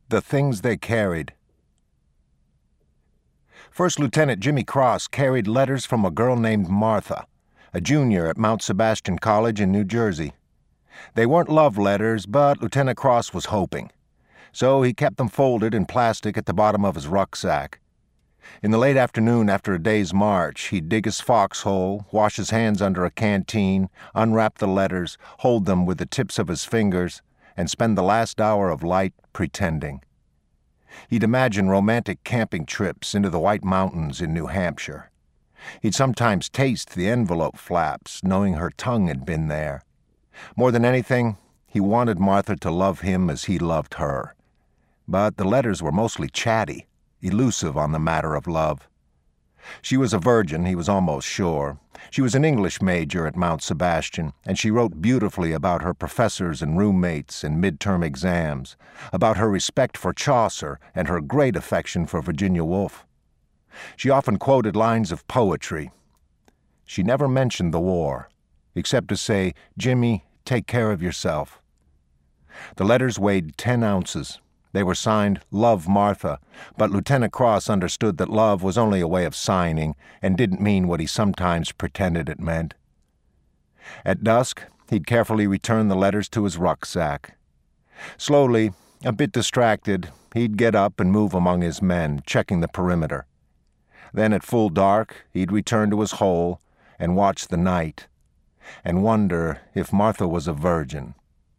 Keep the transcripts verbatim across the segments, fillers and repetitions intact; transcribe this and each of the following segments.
The Things They Carried. First Lieutenant Jimmy Cross carried letters from a girl named Martha, a junior at Mount Sebastian College in New Jersey. They weren't love letters, but Lieutenant Cross was hoping. So he kept them folded in plastic at the bottom of his rucksack. In the late afternoon after a day's march, he'd dig his foxhole, wash his hands under a canteen, unwrap the letters, hold them with the tips of his fingers, and spend the last hour of light pretending. He'd imagine romantic camping trips into the White Mountains in New Hampshire. He'd sometimes taste the envelope flaps, knowing her tongue had been there. More than anything, he wanted Martha to love him as he loved her. But the letters were mostly chatty, elusive on the matter of love. She was a virgin, he was almost sure. She was an English major at Mount Sebastian, and she wrote beautifully about her professors and roommates and midterm exams, about her respect for Chaucer and her great affection for Virginia Woolf. She often quoted lines of poetry. She never mentioned the war, except to say, "Jimmy, take care of yourself." The letters weighed ten ounces. They were signed Love Martha, but Lieutenant Cross understood that love was only a way of signing and didn't mean what he sometimes pretended it meant. At dusk, he'd carefully return the letters to his rucksack. Slowly, a bit distracted, he'd get up and move among his men, checking the perimeter. Then at full dark, he'd return to his hole and watch the night, and wonder if Martha was a virgin.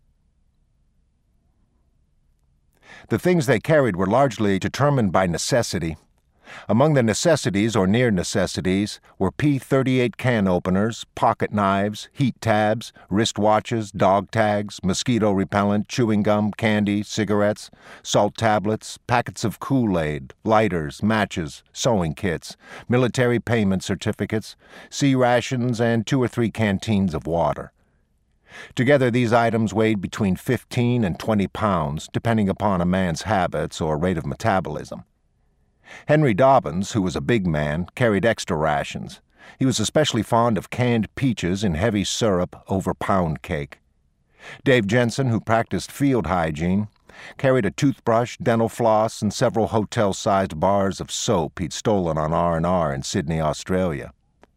The things they carried were largely determined by necessity. Among the necessities or near necessities were P thirty-eight can openers, pocket knives, heat tabs, wristwatches, dog tags, mosquito repellent, chewing gum, candy, cigarettes, salt tablets, packets of Kool-Aid, lighters, matches, sewing kits, military payment certificates, sea rations, and two or three canteens of water. Together, these items weighed between fifteen and twenty pounds, depending upon a man's habits or rate of metabolism. Henry Dobbins, who was a big man, carried extra rations. He was especially fond of canned peaches in heavy syrup over pound cake. Dave Jensen, who practiced field hygiene, carried a toothbrush, dental floss, and several hotel-sized bars of soap he'd stolen on R and R in Sydney, Australia.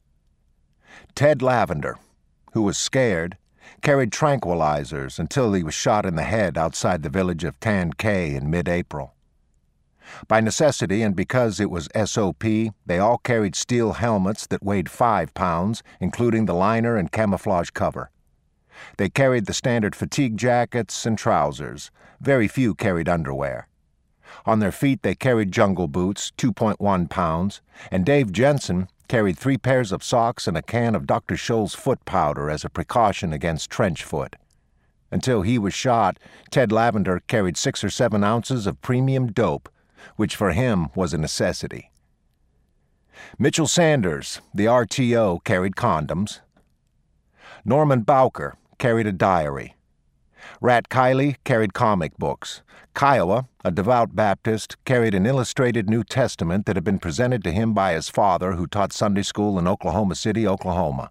Ted Lavender, who was scared, carried tranquilizers until he was shot in the head outside the village of Tan Cay in mid-April. By necessity and because it was S O P, they all carried steel helmets that weighed five pounds, including the liner and camouflage cover. They carried the standard fatigue jackets and trousers. Very few carried underwear. On their feet they carried jungle boots, two point one pounds, and Dave Jensen carried three pairs of socks and a can of Doctor Scholl's foot powder as a precaution against trench foot. Until he was shot, Ted Lavender carried six or seven ounces of premium dope, which for him was a necessity. Mitchell Sanders, the R T O, carried condoms. Norman Bowker carried a diary. Rat Kiley carried comic books. Kiowa, a devout Baptist, carried an illustrated New Testament that had been presented to him by his father, who taught Sunday school in Oklahoma City, Oklahoma.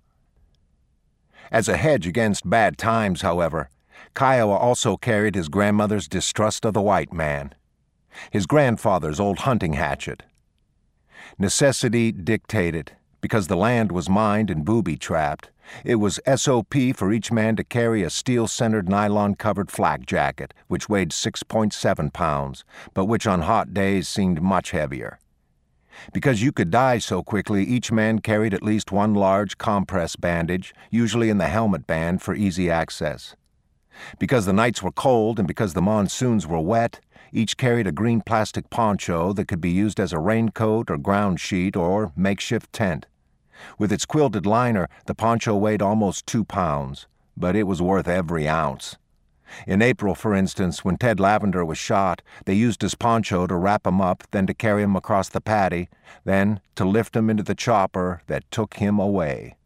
As a hedge against bad times, however, Kiowa also carried his grandmother's distrust of the white man, his grandfather's old hunting hatchet. Necessity dictated, because the land was mined and booby-trapped. It was S O P for each man to carry a steel-centered nylon-covered flak jacket, which weighed six point seven pounds, but which on hot days seemed much heavier. Because you could die so quickly, each man carried at least one large compress bandage, usually in the helmet band for easy access. Because the nights were cold and because the monsoons were wet, each carried a green plastic poncho that could be used as a raincoat or ground sheet or makeshift tent. With its quilted liner, the poncho weighed almost two pounds, but it was worth every ounce. In April, for instance, when Ted Lavender was shot, they used his poncho to wrap him up, then to carry him across the paddy, then to lift him into the chopper that took him away.